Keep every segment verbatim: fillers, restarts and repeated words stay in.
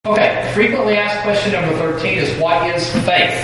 Okay, frequently asked question number thirteen is what is faith?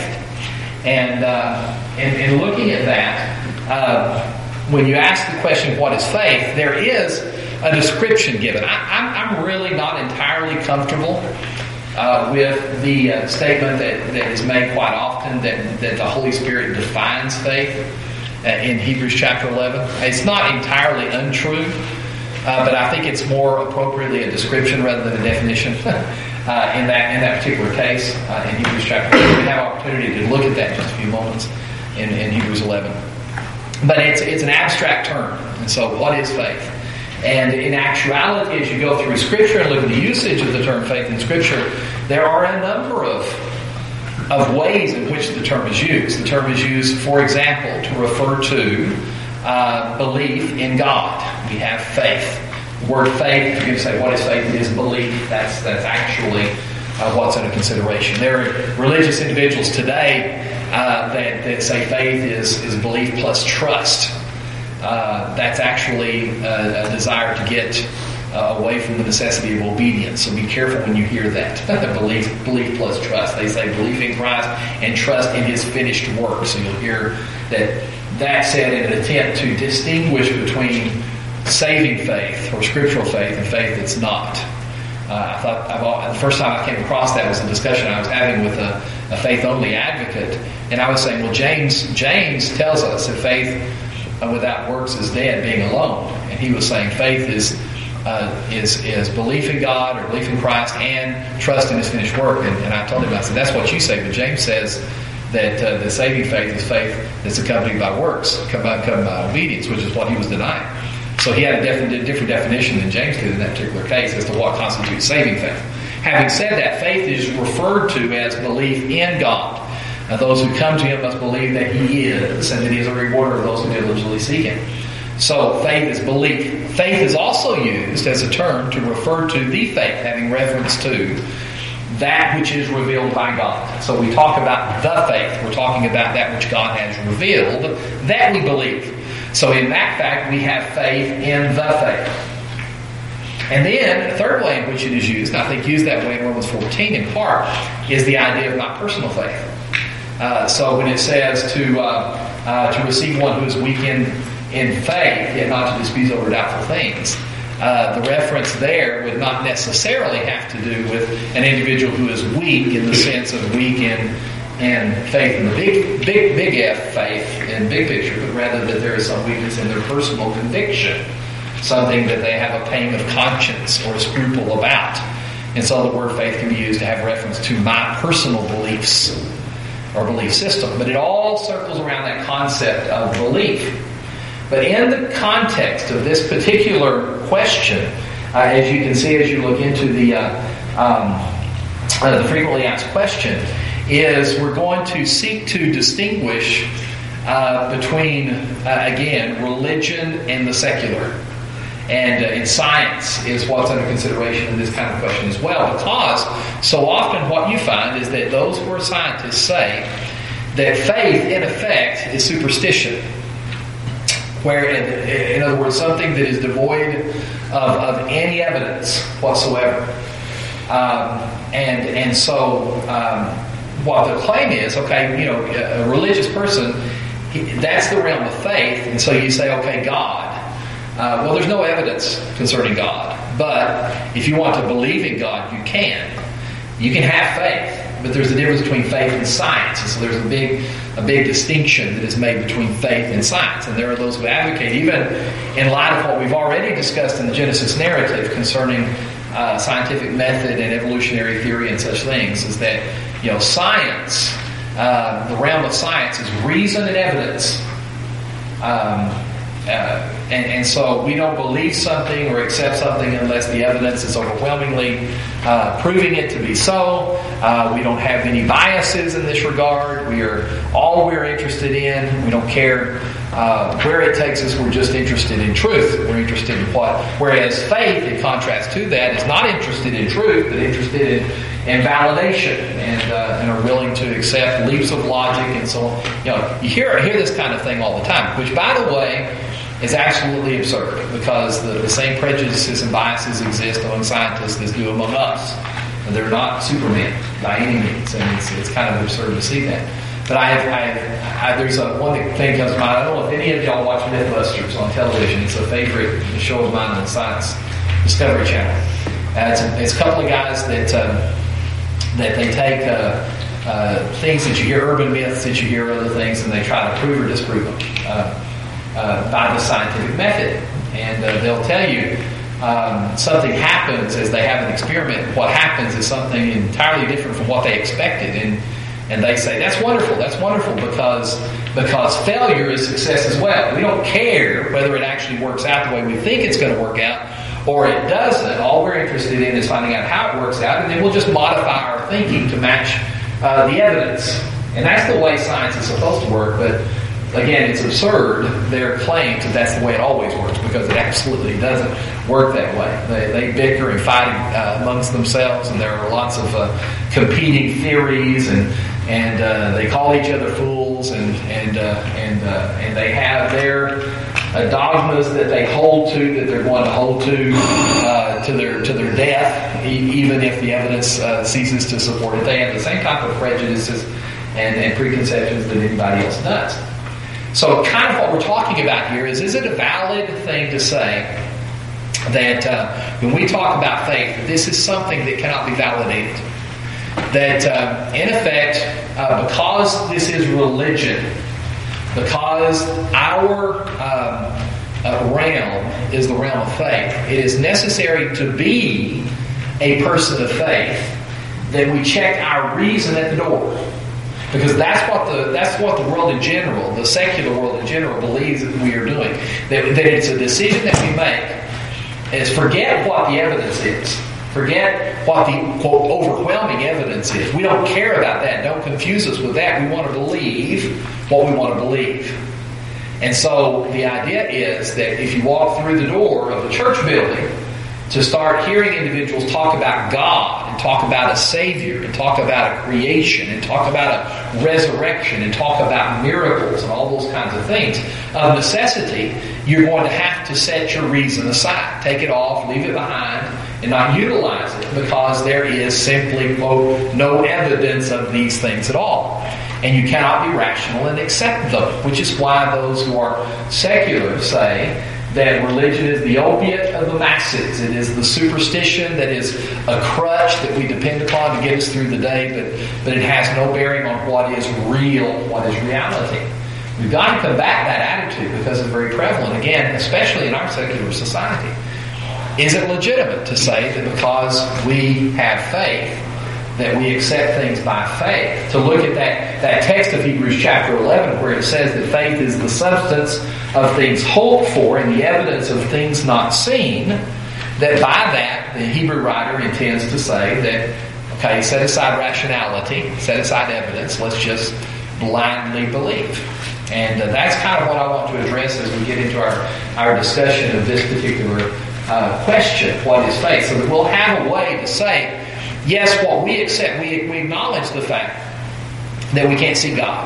And uh, in, in looking at that, uh, when you ask the question what is faith, there is a description given. I, I'm, I'm really not entirely comfortable uh, with the uh, statement that, that is made quite often that, that the Holy Spirit defines faith uh, in Hebrews chapter eleven. It's not entirely untrue, uh, but I think it's more appropriately a description rather than a definition. Uh, in that in that particular case, uh, in Hebrews chapter eleven, we have opportunity to look at that in just a few moments in, in Hebrews eleven. But it's it's an abstract term, and so what is faith? And in actuality, as you go through Scripture and look at the usage of the term faith in Scripture, there are a number of of ways in which the term is used. The term is used, for example, to refer to uh, belief in God. We have faith. The word faith, if you're going to say what is faith, it is belief. That's that's actually uh, what's under consideration. There are religious individuals today uh, that, that say faith is, is belief plus trust. Uh, that's actually a, a desire to get uh, away from the necessity of obedience. So be careful when you hear that. belief, belief plus trust. They say belief in Christ and trust in His finished work. So you'll hear that that said in an attempt to distinguish between saving faith or scriptural faith and faith that's not. Uh, I thought I've, the first time I came across that was a discussion I was having with a, a faith-only advocate, and I was saying, well, James James tells us that faith uh, without works is dead, being alone, and he was saying faith is uh, is is belief in God or belief in Christ and trust in His finished work. And, and I told him, I said, that's what you say, but James says that uh, the saving faith is faith that's accompanied by works, accompanied by obedience, which is what he was denying. So he had a different, different definition than James did in that particular case as to what constitutes saving faith. Having said that, faith is referred to as belief in God. Now, those who come to Him must believe that He is, and that He is a rewarder of those who diligently seek Him. So faith is belief. Faith is also used as a term to refer to the faith, having reference to that which is revealed by God. So we talk about the faith. We're talking about that which God has revealed, that we believe. So in that fact, we have faith in the faith. And then, the third way in which it is used, and I think used that way in Romans fourteen in part, is the idea of my personal faith. Uh, so when it says to uh, uh, to receive one who is weak in, in faith, yet not to dispute over doubtful things, uh, the reference there would not necessarily have to do with an individual who is weak in the sense of weak in and faith in the big, big, big F faith in big picture, but rather that there is some weakness in their personal conviction, something that they have a pain of conscience or a scruple about. And so the word faith can be used to have reference to my personal beliefs or belief system. But it all circles around that concept of belief. But in the context of this particular question, uh, as you can see as you look into the, uh, um, uh, the frequently asked question, is we're going to seek to distinguish uh, between, uh, again, religion and the secular. And, uh, and science is what's under consideration in this kind of question as well, because so often what you find is that those who are scientists say that faith, in effect, is superstition. Where, in, in other words, something that is devoid of, of any evidence whatsoever. Um, and, and so... Um, what the claim is, okay, you know, a religious person, that's the realm of faith, and so you say, okay, God. Uh, well, there's no evidence concerning God, but if you want to believe in God, you can. You can have faith, but there's a difference between faith and science, and so there's a big, a big distinction that is made between faith and science, and there are those who advocate, even in light of what we've already discussed in the Genesis narrative concerning uh, scientific method and evolutionary theory and such things, is that You know, science, uh, the realm of science is reason and evidence. Um, uh, and, and so we don't believe something or accept something unless the evidence is overwhelmingly uh, proving it to be so. Uh, we don't have any biases in this regard. We are all we're interested in. We don't care uh, where it takes us. We're just interested in truth. We're interested in what. Whereas faith, in contrast to that, is not interested in truth, but interested in and validation, and uh, and are willing to accept leaps of logic and so on. You know, you hear hear this kind of thing all the time, which, by the way, is absolutely absurd, because the, the same prejudices and biases exist among scientists as do among us. They're not Superman by any means, and it's, it's kind of absurd to see that. But I have, I, have, I there's a one thing comes to mind. I don't know if any of y'all watch Mythbusters on television. It's a favorite show of mine on the Science Discovery Channel. Uh, it's, a, it's a couple of guys that um, that they take uh, uh, things that you hear, urban myths that you hear, other things, and they try to prove or disprove them uh, uh, by the scientific method. And uh, they'll tell you um, something happens as they have an experiment. What happens is something entirely different from what they expected, and and they say that's wonderful. That's wonderful because because failure is success as well. We don't care whether it actually works out the way we think it's going to work out, or it doesn't. All we're interested in is finding out how it works out, and then we'll just modify our thinking to match uh, the evidence. And that's the way science is supposed to work. But again, it's absurd, their claims that that's the way it always works, because it absolutely doesn't work that way. They, they bicker and fight uh, amongst themselves, and there are lots of uh, competing theories, and and uh, they call each other fools, and and uh, and uh, and they have their uh, dogmas that they hold to, that they're going to hold to uh, to their to their death, e- even if the evidence uh, ceases to support it. They have the same type of prejudices and, and preconceptions that anybody else does. So kind of what we're talking about here is, is it a valid thing to say that uh, when we talk about faith, that this is something that cannot be validated? That uh, in effect, uh, because this is religion, because our um, uh, realm is the realm of faith, it is necessary to be a person of faith that we check our reason at the door. Because that's what the that's what the world in general, the secular world in general, believes that we are doing. That, that it's a decision that we make is forget what the evidence is. Forget what the, quote, overwhelming evidence is. We don't care about that. Don't confuse us with that. We want to believe what we want to believe. And so the idea is that if you walk through the door of a church building to start hearing individuals talk about God, and talk about a Savior, and talk about a creation, and talk about a resurrection, and talk about miracles, and all those kinds of things, of necessity, you're going to have to set your reason aside. Take it off, leave it behind, and not utilize it, because there is simply, quote, no evidence of these things at all. And you cannot be rational and accept them, which is why those who are secular say that religion is the opiate of the masses. It is the superstition that is a crutch that we depend upon to get us through the day, but, but it has no bearing on what is real, what is reality. We've got to combat that attitude because it's very prevalent, again, especially in our secular society. Is it legitimate to say that because we have faith, that we accept things by faith? To look at that, that text of Hebrews chapter eleven where it says that faith is the substance of things hoped for and the evidence of things not seen, that by that the Hebrew writer intends to say that, okay, set aside rationality, set aside evidence, let's just blindly believe. And uh, that's kind of what I want to address as we get into our, our discussion of this particular uh, question, what is faith? So that we'll have a way to say, yes, what we accept, we, we acknowledge the fact that we can't see God.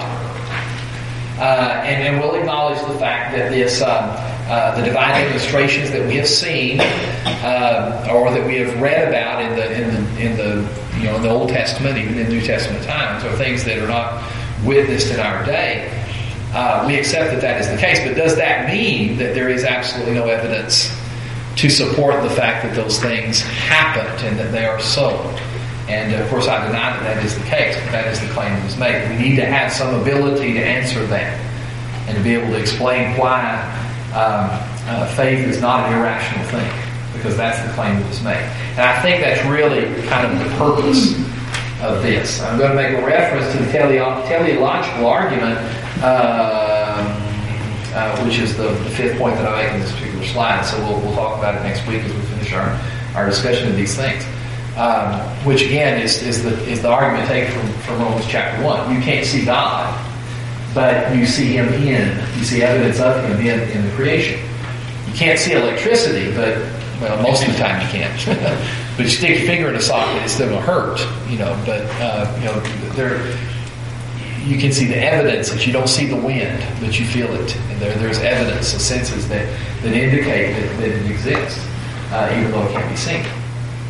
Uh, and, and we'll acknowledge the fact that this, um, uh, the divine demonstrations that we have seen, uh, or that we have read about in the in the in the you know in the Old Testament, even in New Testament times, are things that are not witnessed in our day. Uh, we accept that that is the case, but does that mean that there is absolutely no evidence to support the fact that those things happened and that they are so? And of course I deny that that is the case, but that is the claim that is made. We need to have some ability to answer that and to be able to explain why um, uh, faith is not an irrational thing, because that's the claim that is made. And I think that's really kind of the purpose of this. I'm going to make a reference to the teleo- teleological argument, uh, uh, which is the, the fifth point that I make in this particular slide. So we'll, we'll talk about it next week as we finish our, our discussion of these things. Um, which again is, is the is the argument taken from, from Romans chapter one. You can't see God, but you see Him in, you see evidence of Him in, in the creation. You can't see electricity, but well, most of the time you can't. But you stick your finger in a socket, it's still going to hurt, you know. But uh, you know, there you can see the evidence that you don't see the wind, but you feel it. And there there's evidence, the senses that that indicate that, that it exists, uh, even though it can't be seen.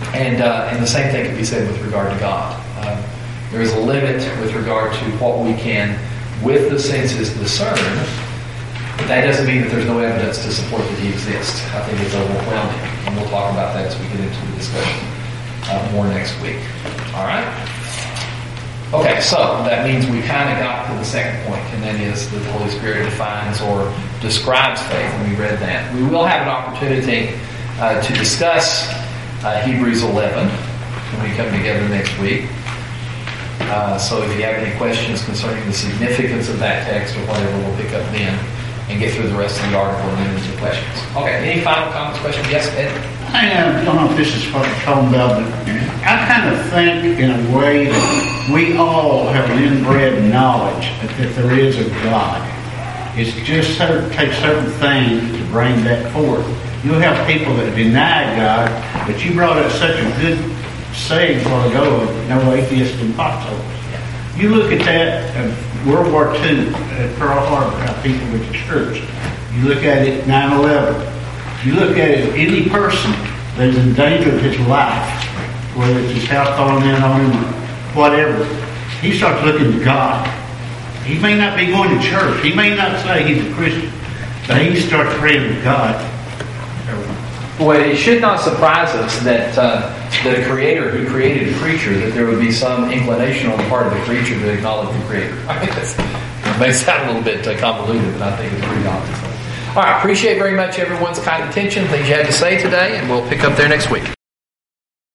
And uh, and the same thing can be said with regard to God. Um, there is a limit with regard to what we can, with the senses, discern. But that doesn't mean that there's no evidence to support that He exists. I think it's overwhelming, and we'll talk about that as we get into the discussion uh, more next week. All right. Okay, so that means we kind of got to the second point, and that is that the Holy Spirit defines or describes faith, and we read that. We will have an opportunity uh, to discuss uh, Hebrews eleven when we come together next week. Uh, so if you have any questions concerning the significance of that text or whatever, we'll pick up then and get through the rest of the article and then into questions. Okay, any final comments, questions? Yes, Ed? I uh, don't know if this is what you're talking about, but I kind of think in a way that we all have an inbred knowledge that, that there is a God. It's just certain, takes certain things to bring that forth. You'll have people that deny God, but you brought up such a good saying a while ago of no atheist in foxholes. You look at that of World War Two at Pearl Harbor, how people went to church. You look at it nine eleven. You look at it, any person that's in danger of his life, whether it's his house falling in on him or whatever, he starts looking to God. He may not be going to church. He may not say he's a Christian, but he starts praying to God. Well, it should not surprise us that uh, that a creator who created a creature, that there would be some inclination on the part of the creature to acknowledge the creator. I mean, that's, it may sound a little bit uh, convoluted, but I think it's pretty obvious. All right, appreciate very much everyone's kind attention, things you had to say today, and we'll pick up there next week.